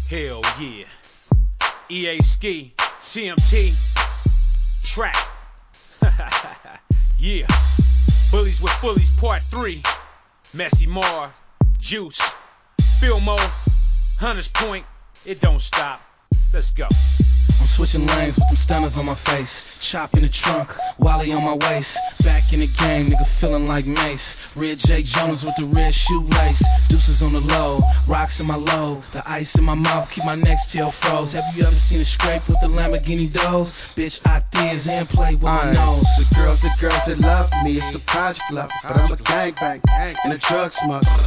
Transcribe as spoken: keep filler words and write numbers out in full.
Hell yeah. E A Ski, C M T, Track. Yeah. Bullies with Fullies Part three. Messy Mar, Juice, Filmo, Hunters Point. It don't stop. Let's go. I'm switching lanes with them stunners on my face. Chop in the trunk, Wally on my waist. Back in the game, nigga feeling like Mace. Red J Jones with the red shoelace. Deuces on the low, rocks in my low. The ice in my mouth, keep my next tail froze. Have you ever seen a scrape with the Lamborghini doors? Bitch, ideas and play with my Aye. nose. The girls, the girls that love me, it's the project love. But I'm a gangbang and a drug smuggler.